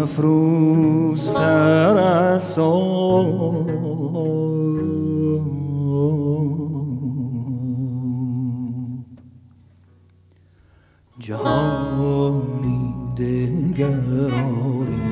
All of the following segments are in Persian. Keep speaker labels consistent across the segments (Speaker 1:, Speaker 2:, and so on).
Speaker 1: افروزتر از صبح جهانی دگر آری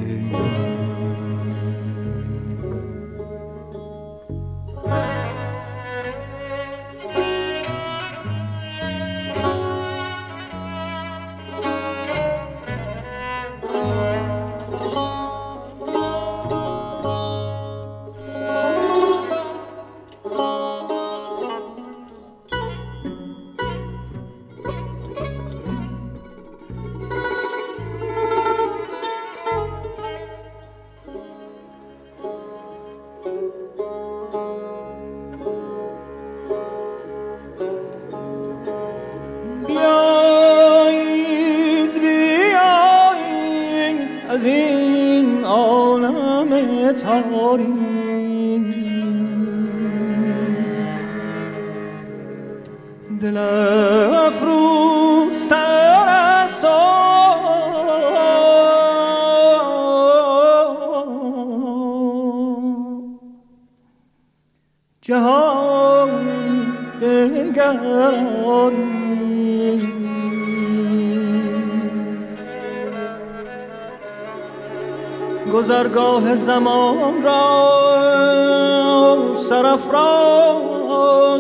Speaker 1: از این عالم تاریک دل افروزتر از صبح جهان دگر آری گذرگاه زمان را سرافراز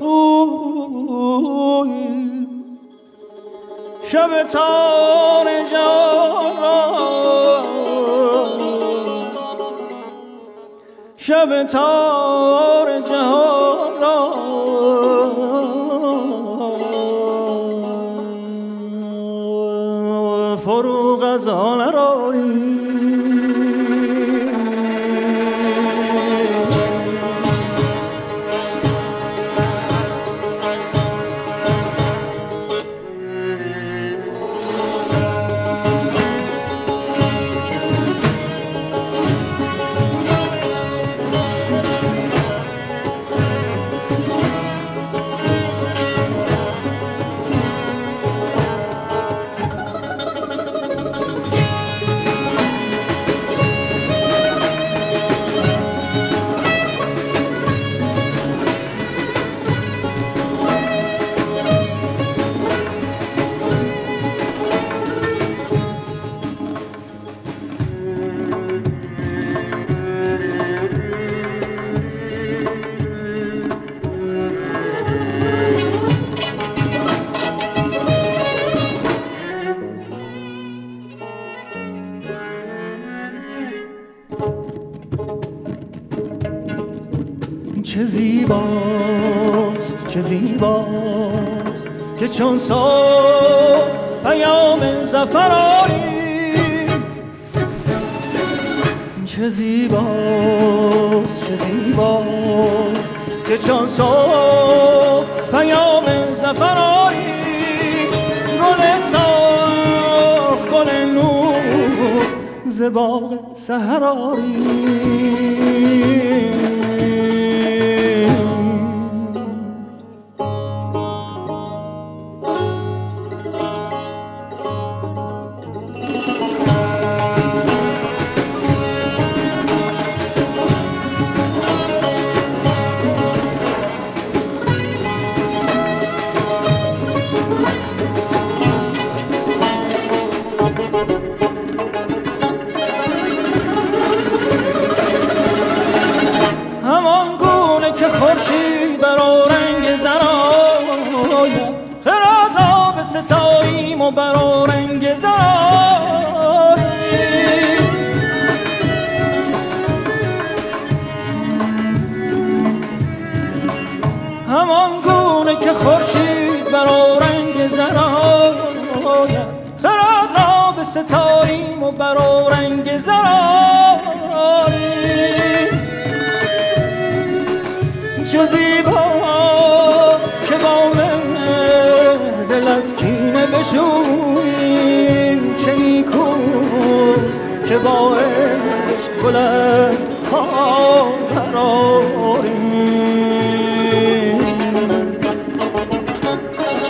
Speaker 1: بپوی شب تار جهان را شب تار جهان را فروغ از آن رایی چه زیباست چه زیباست که چون صبح پیام ظفر آری چه زیباست چه زیباست که چون صبح پیام ظفر آری گل سرخ گل نور ز باغ سحر آری همان گونه که خورشید بر رنگ زر آید خرد را به ستاییم و بر رنگ زر آییم همان گونه که خورشید بر رنگ زر آید خرد را به ستاییم و بر رنگ زر آییم چه زیباست که با من دل از کینه بشوییم چه نیکوست که با عشق گل از خار برآریم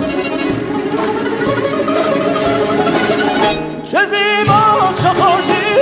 Speaker 1: چه زیباست چه خوشی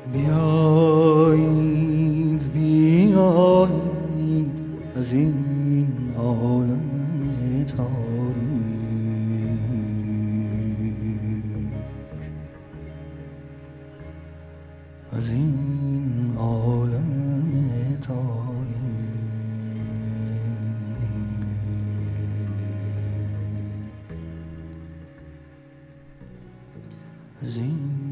Speaker 1: بیایید بیایید از این عالم تاریک، از این عالم تاریک، از این